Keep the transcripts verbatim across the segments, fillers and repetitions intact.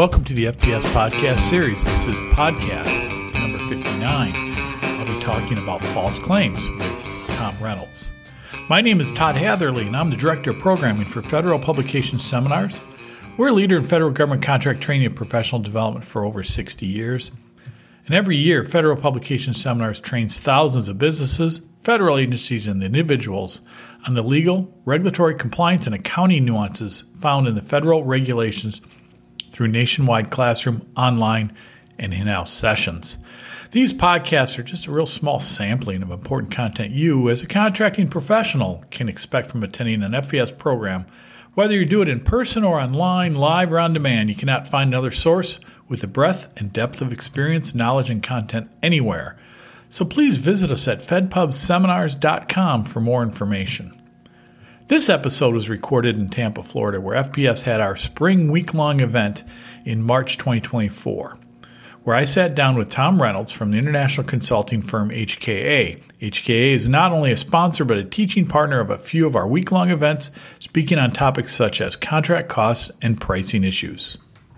Welcome to the F P S Podcast Series. This is podcast number fifty-nine. I'll be talking about false claims with Tom Reynolds. My name is Todd Hatherley, and I'm the Director of Programming for Federal Publication Seminars. We're a leader in federal government contract training and professional development for over sixty years. And every year, Federal Publication Seminars trains thousands of businesses, federal agencies, and individuals on the legal, regulatory, compliance, and accounting nuances found in the federal regulations through nationwide classroom, online, and in-house sessions. These podcasts are just a real small sampling of important content you, as a contracting professional, can expect from attending an F P S program. Whether you do it in person or online, live or on demand, you cannot find another source with the breadth and depth of experience, knowledge, and content anywhere. So please visit us at fed pub seminars dot com for more information. This episode was recorded in Tampa, Florida, where F P S had our spring week-long event in March twenty twenty-four, where I sat down with Tom Reynolds from the international consulting firm H K A. H K A is not only a sponsor, but a teaching partner of a few of our week-long events, speaking on topics such as contract costs and pricing issues.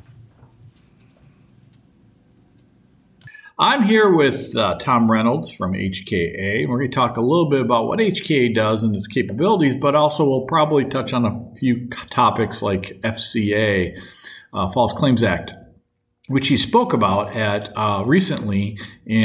I'm here with uh, Tom Reynolds from H K A. We're going to talk a little bit about what H K A does and its capabilities, but also we'll probably touch on a few topics like F C A, uh, False Claims Act, which he spoke about at uh, recently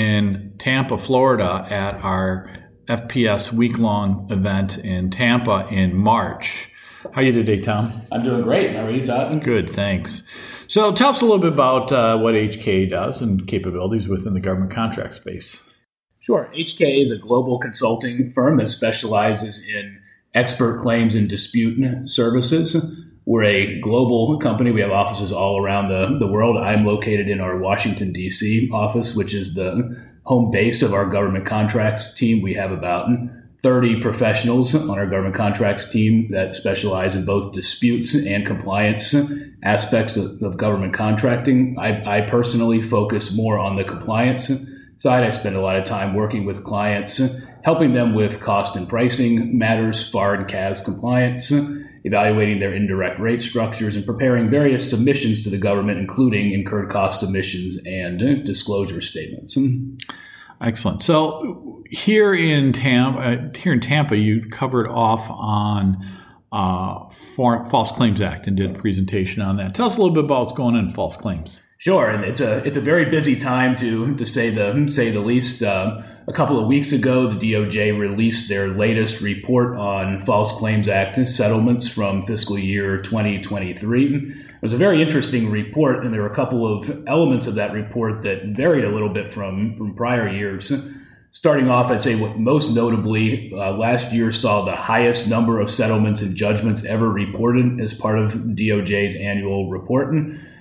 in Tampa, Florida, at our F P S week-long event in Tampa in March. How are you today, Tom? I'm doing great. How are you, Todd? Good, thanks. So tell us a little bit about uh, what H K A does and capabilities within the government contract space. Sure. H K A is a global consulting firm that specializes in expert claims and dispute services. We're a global company. We have offices all around the, the world. I'm located in our Washington, D C office, which is the home base of our government contracts team. We have about thirty professionals on our government contracts team that specialize in both disputes and compliance aspects of, of government contracting. I, I personally focus more on the compliance side. I spend a lot of time working with clients, helping them with cost and pricing matters, F A R and C A S compliance, evaluating their indirect rate structures, and preparing various submissions to the government, including incurred cost submissions and disclosure statements. Excellent. So here in Tampa, here in Tampa, you covered off on uh, for, False Claims Act and did a presentation on that. Tell us a little bit about what's going on in false claims. Sure, and it's a it's a very busy time to to say the say the least. Uh, a couple of weeks ago, the D O J released their latest report on False Claims Act settlements from fiscal year twenty twenty-three. It was a very interesting report, and there were a couple of elements of that report that varied a little bit from, from prior years. Starting off, I'd say what most notably, uh, last year saw the highest number of settlements and judgments ever reported as part of D O J's annual report.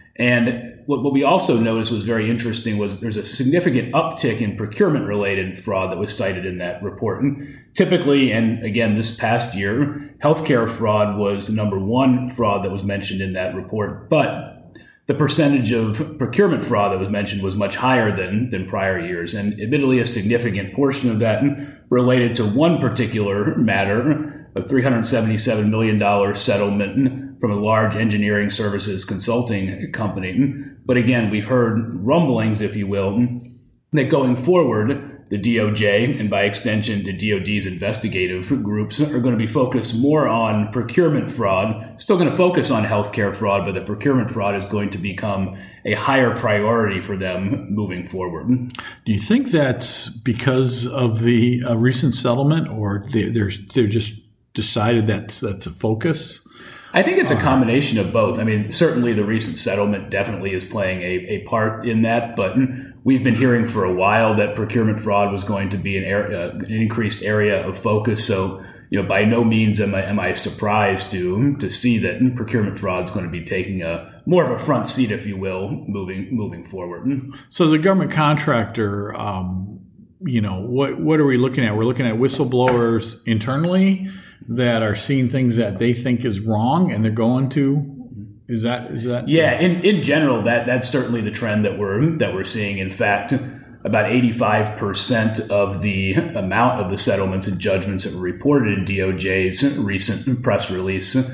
And what, what we also noticed was very interesting was there's a significant uptick in procurement-related fraud that was cited in that report. And typically, and again, this past year, healthcare fraud was the number one fraud that was mentioned in that report, but the percentage of procurement fraud that was mentioned was much higher than, than prior years. And admittedly, a significant portion of that related to one particular matter, a three hundred seventy-seven million dollars settlement from a large engineering services consulting company. But again, we've heard rumblings, if you will, that going forward, the D O J, and by extension, the D O D's investigative groups, are going to be focused more on procurement fraud, still going to focus on healthcare fraud, but the procurement fraud is going to become a higher priority for them moving forward. Do you think that's because of the uh, recent settlement, or they, they're, they're just decided that's, that's a focus? I think it's a combination of both. I mean, certainly the recent settlement definitely is playing a, a part in that, but we've been hearing for a while that procurement fraud was going to be an, area, an increased area of focus. So, you know, by no means am I, am I surprised to to see that procurement fraud is going to be taking a more of a front seat, if you will, moving moving forward. So, as a government contractor, um, you know, what what are we looking at? We're looking at whistleblowers internally that are seeing things that they think is wrong, and they're going to. Is that is that? Yeah, in, in general, that that's certainly the trend that we're that we're seeing. In fact, about eighty-five percent of the amount of the settlements and judgments that were reported in D O J's recent press release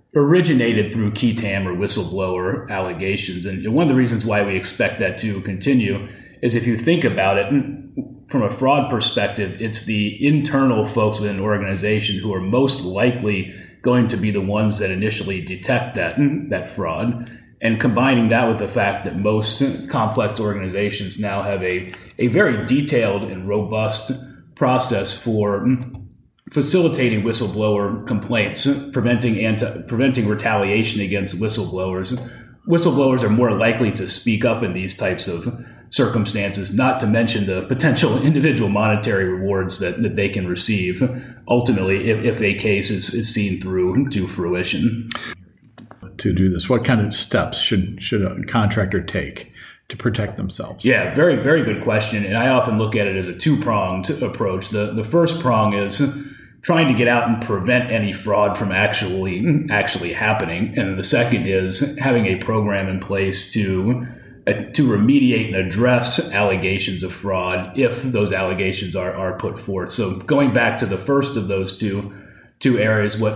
originated through key tam or whistleblower allegations. And one of the reasons why we expect that to continue is if you think about it, from a fraud perspective, it's the internal folks within an organization who are most likely going to be the ones that initially detect that, that fraud. And combining that with the fact that most complex organizations now have a, a very detailed and robust process for facilitating whistleblower complaints, preventing anti, preventing retaliation against whistleblowers. Whistleblowers are more likely to speak up in these types of circumstances, not to mention the potential individual monetary rewards that, that they can receive, ultimately, if, if a case is, is seen through to fruition. To do this, what kind of steps should should a contractor take to protect themselves? Yeah, very, very good question. And I often look at it as a two-pronged approach. The the first prong is trying to get out and prevent any fraud from actually actually happening. And the second is having a program in place to uh, to remediate and address allegations of fraud if those allegations are, are put forth. So going back to the first of those two two areas, what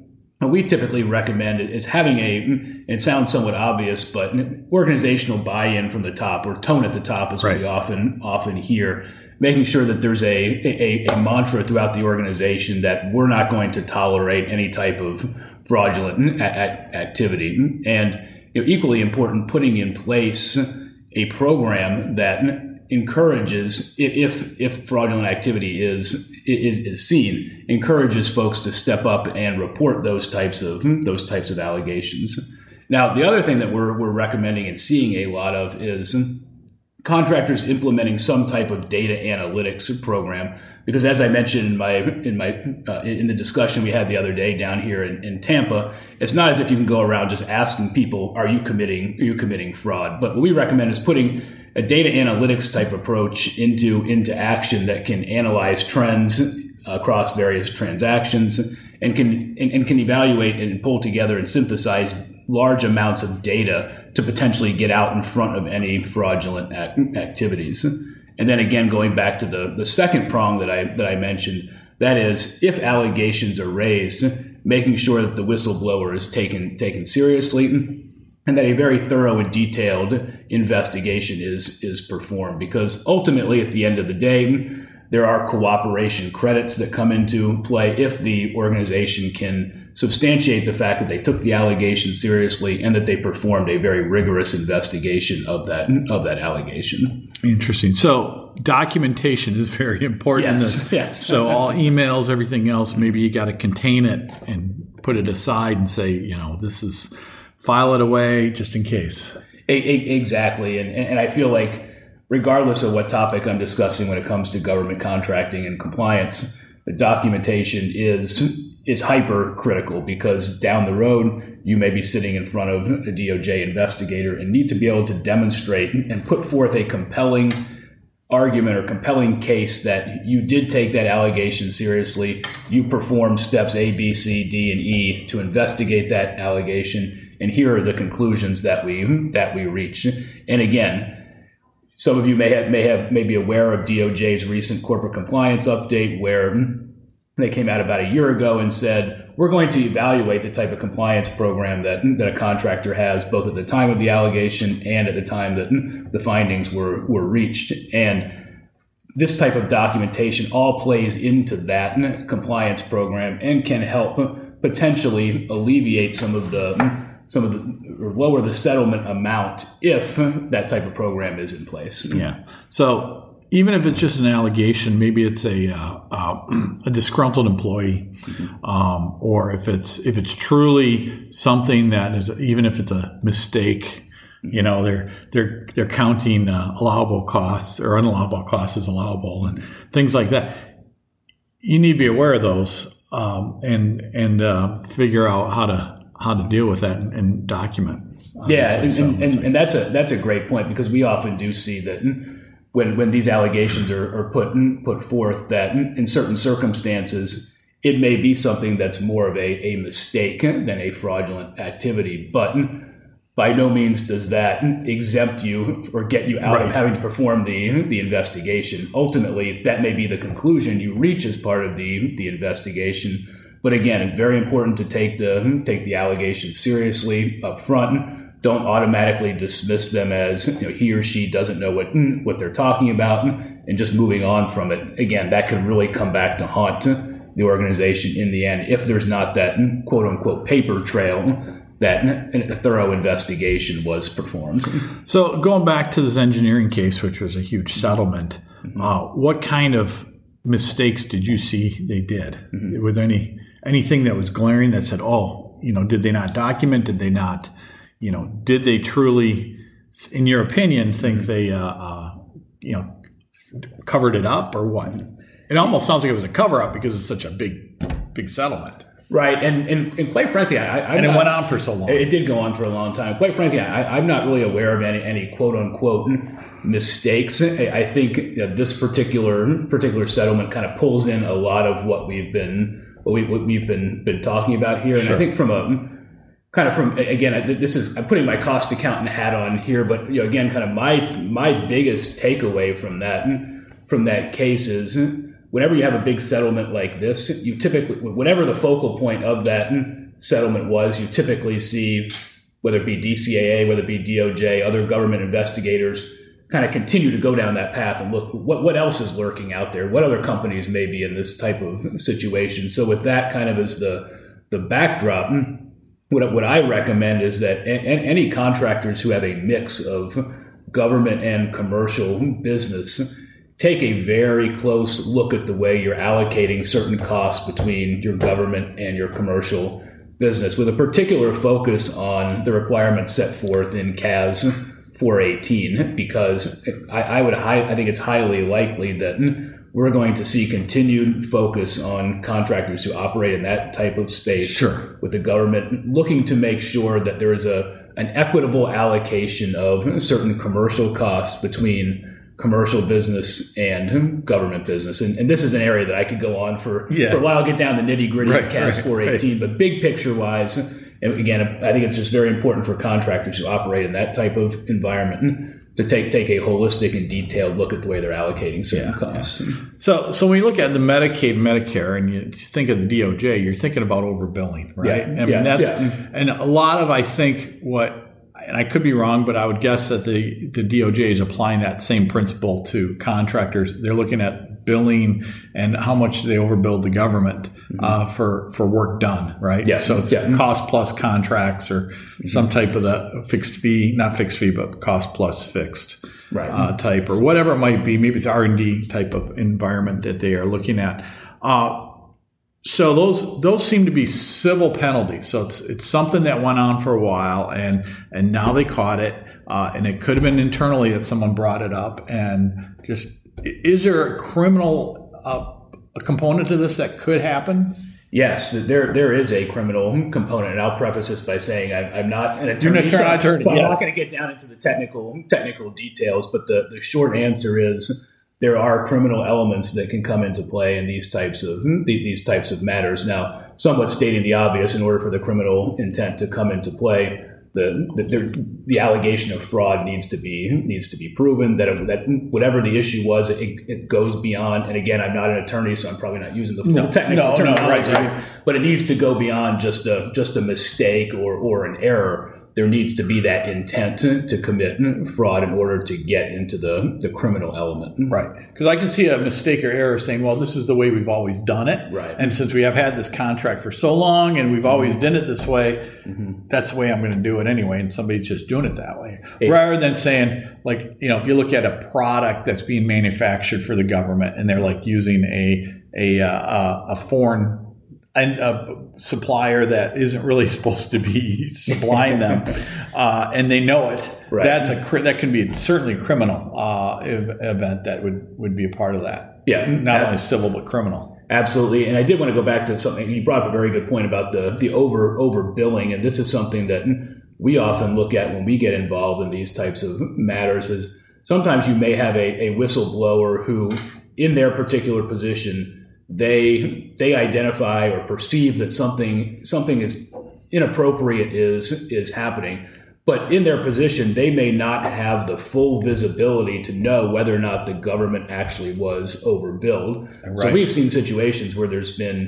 we typically recommend is having a, it sounds somewhat obvious, but organizational buy-in from the top, or tone at the top, as right. we often often hear, making sure that there's a, a, a mantra throughout the organization that we're not going to tolerate any type of fraudulent a- a- activity. And you know, equally important, putting in place a program that encourages, if if fraudulent activity is is is seen, encourages folks to step up and report those types of those types of allegations. Now, the other thing that we're we're recommending and seeing a lot of is contractors implementing some type of data analytics program, because as I mentioned in my in my uh, in the discussion we had the other day down here in, in Tampa, it's not as if you can go around just asking people, are you committing are you committing fraud? But what we recommend is putting a data analytics type approach into into action that can analyze trends across various transactions and can and, and can evaluate and pull together and synthesize large amounts of data to potentially get out in front of any fraudulent act- activities. And then again, going back to the, the second prong that I that I mentioned, that is, if allegations are raised, making sure that the whistleblower is taken taken seriously, and that a very thorough and detailed investigation is is performed. Because ultimately, at the end of the day, there are cooperation credits that come into play if the organization can substantiate the fact that they took the allegation seriously and that they performed a very rigorous investigation of that of that allegation. Interesting. So documentation is very important. Yes, in this. yes. So all emails, everything else, maybe you got to contain it and put it aside and say, you know, this is, file it away just in case. Exactly. And, and I feel like regardless of what topic I'm discussing when it comes to government contracting and compliance, the documentation is is hyper critical, because down the road you may be sitting in front of a D O J investigator and need to be able to demonstrate and put forth a compelling argument or compelling case that you did take that allegation seriously, you performed steps A, B, C, D, and E to investigate that allegation, and here are the conclusions that we that we reach. And again, some of you may have may have may be aware of D O J's recent corporate compliance update, where they came out about a year ago and said, we're going to evaluate the type of compliance program that, that a contractor has, both at the time of the allegation and at the time that the findings were, were reached. And this type of documentation all plays into that compliance program and can help potentially alleviate some of the some of the or lower the settlement amount if that type of program is in place. Yeah. So even if it's just an allegation, maybe it's a uh, uh, a disgruntled employee, mm-hmm. um, or if it's if it's truly something that is, even if it's a mistake, you know, they're they're they're counting uh, allowable costs or unallowable costs as allowable and things like that. You need to be aware of those um, and and uh, figure out how to how to deal with that and, and document. Yeah, and, and, and, and that's a that's a great point, because we often do see that when when these allegations are, are put put forth, that in certain circumstances it may be something that's more of a, a mistake than a fraudulent activity, but by no means does that exempt you or get you out right. of having to perform the the investigation. Ultimately, that may be the conclusion you reach as part of the the investigation, But again, very important to take the take the allegations seriously up front. Don't automatically dismiss them as, you know, he or she doesn't know what what they're talking about, and just moving on from it. Again, that could really come back to haunt the organization in the end if there's not that quote unquote paper trail that a thorough investigation was performed. So going back to this engineering case, which was a huge settlement, mm-hmm. uh, what kind of mistakes did you see they did? Mm-hmm. Were there any anything that was glaring that said, oh, you know, did they not document? Did they not, you know, did they truly, in your opinion, think mm-hmm. they, uh, uh, you know, covered it up or what? It almost sounds like it was a cover up because it's such a big, big settlement. Right, and, and and quite frankly, I, I'm and it not, went on for so long. It did go on for a long time. Quite frankly, I, I'm not really aware of any, any quote unquote mistakes. I, I think you know, this particular particular settlement kind of pulls in a lot of what we've been what, we, what we've been been talking about here. And sure. I think from a kind of from again, this is I'm putting my cost accountant hat on here, but you know, again, kind of my my biggest takeaway from that from that case is, whenever you have a big settlement like this, you typically, whatever the focal point of that settlement was, you typically see, whether it be D C A A, whether it be D O J, other government investigators, kind of continue to go down that path and look what what else is lurking out there, what other companies may be in this type of situation. So with that kind of as the the backdrop, what what I recommend is that any contractors who have a mix of government and commercial business, take a very close look at the way you're allocating certain costs between your government and your commercial business, with a particular focus on the requirements set forth in C A S four eighteen, because I, I would high, I think it's highly likely that we're going to see continued focus on contractors who operate in that type of space, sure. with the government looking to make sure that there is a an equitable allocation of certain commercial costs between commercial business and government business. And, and this is an area that I could go on for, yeah. for a while, get down the nitty gritty right, of C A S right, four eighteen, right. But big picture wise, and again, I think it's just very important for contractors who operate in that type of environment to take take a holistic and detailed look at the way they're allocating certain yeah, costs. Yeah. So so when you look at the Medicaid, Medicare, and you think of the D O J, you're thinking about overbilling, right? Yeah, I mean, yeah, that's, yeah. And a lot of, I think, what, and I could be wrong, but I would guess that the, the D O J is applying that same principle to contractors. They're looking at billing and how much they overbill the government mm-hmm. uh, for, for work done, right? Yeah. So it's yeah. cost plus contracts or mm-hmm. some type of the fixed fee, not fixed fee, but cost plus fixed right. uh, type, or whatever it might be. Maybe it's R and D type of environment that they are looking at. Uh, So those those seem to be civil penalties. So it's it's something that went on for a while, and and now they caught it, uh, and it could have been internally that someone brought it up. And just, is there a criminal uh, a component to this that could happen? Yes, there there is a criminal component, and I'll preface this by saying I'm, I'm not an attorney, You're not so, attorney, so I'm yes. not going to get down into the technical technical details. But the, the short answer is, there are criminal elements that can come into play in these types of these types of matters. Now, somewhat stating the obvious, in order for the criminal intent to come into play, the the, the allegation of fraud needs to be needs to be proven. That that whatever the issue was, it, it goes beyond. And again, I'm not an attorney, so I'm probably not using the full no, technical no, terminology. No, right, right. But it needs to go beyond just a just a mistake or or an error. There needs to be that intent to commit fraud in order to get into the, the criminal element. Right. Because I can see a mistake or error saying, well, this is the way we've always done it. Right. And since we have had this contract for so long and we've always mm-hmm. done it this way, mm-hmm. that's the way I'm going to do it anyway. And somebody's just doing it that way. It, Rather than saying, like, you know, if you look at a product that's being manufactured for the government and they're like using a, a, uh, a foreign and a supplier that isn't really supposed to be supplying them, uh, and they know it. Right. That's a that can be certainly a criminal uh, event that would, would be a part of that. Yeah, not uh, only civil but criminal. Absolutely, and I did want to go back to something you brought up, a very good point about the the over overbilling, and this is something that we often look at when we get involved in these types of matters. Is sometimes you may have a, a whistleblower who, in their particular position, they they identify or perceive that something something is inappropriate is is happening, but in their position they may not have the full visibility to know whether or not the government actually was overbilled. Right. So we've seen situations where there's been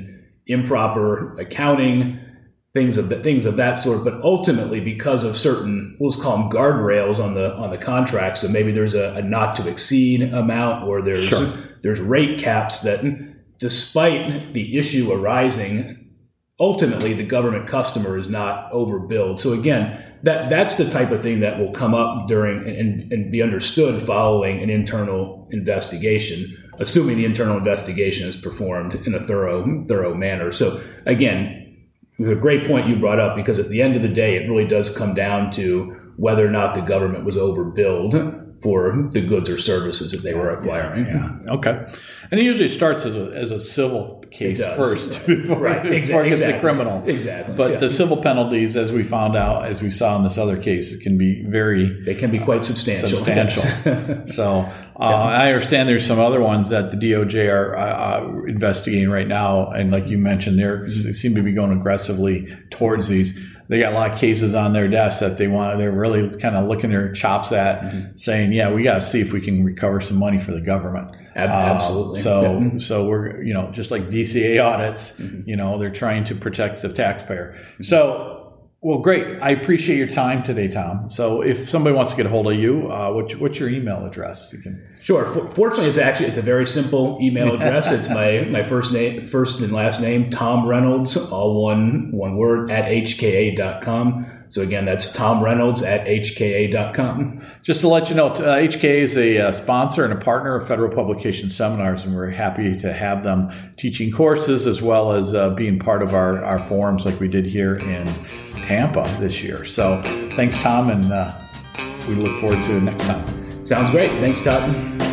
improper accounting, things of the, things of that sort. But ultimately, because of certain, we'll just call them guardrails on the on the contract, so maybe there's a, a not to exceed amount, or there's sure. there's rate caps that, despite the issue arising, ultimately the government customer is not overbilled. So again, that that's the type of thing that will come up during and, and be understood following an internal investigation, assuming the internal investigation is performed in a thorough thorough manner. So again, it was a great point you brought up, because at the end of the day, it really does come down to whether or not the government was overbilled for the goods or services that they were acquiring. Yeah, yeah. Okay. And it usually starts as a as a civil case first before, right. before exactly. it gets to criminal. Exactly. But yeah. the civil penalties, as we found out, as we saw in this other case, it can be very... They can be quite substantial. Substantial. Yes. So uh, yeah. I understand there's some other ones that the D O J are uh, investigating right now. And like you mentioned, they're, they seem to be going aggressively towards these. They got a lot of cases on their desk that they want. They're really kind of licking their chops at, mm-hmm. saying, "Yeah, we got to see if we can recover some money for the government." Absolutely. Uh, so, yeah. so we're you know just like D C A audits, mm-hmm. you know, they're trying to protect the taxpayer. Mm-hmm. So, well, great. I appreciate your time today, Tom. So, if somebody wants to get a hold of you, uh, what's, what's your email address? You can. Sure. Fortunately, it's actually it's a very simple email address. It's my, my first name, first and last name, Tom Reynolds, all one one word, at H K A dot com. So again, that's Tom Reynolds at H K A dot com. Just to let you know, uh, H K A is a uh, sponsor and a partner of Federal Publication Seminars, and we're happy to have them teaching courses as well as uh, being part of our, our forums like we did here in Tampa this year. So thanks, Tom, and uh, we look forward to it next time. Sounds great. Thanks, Todd.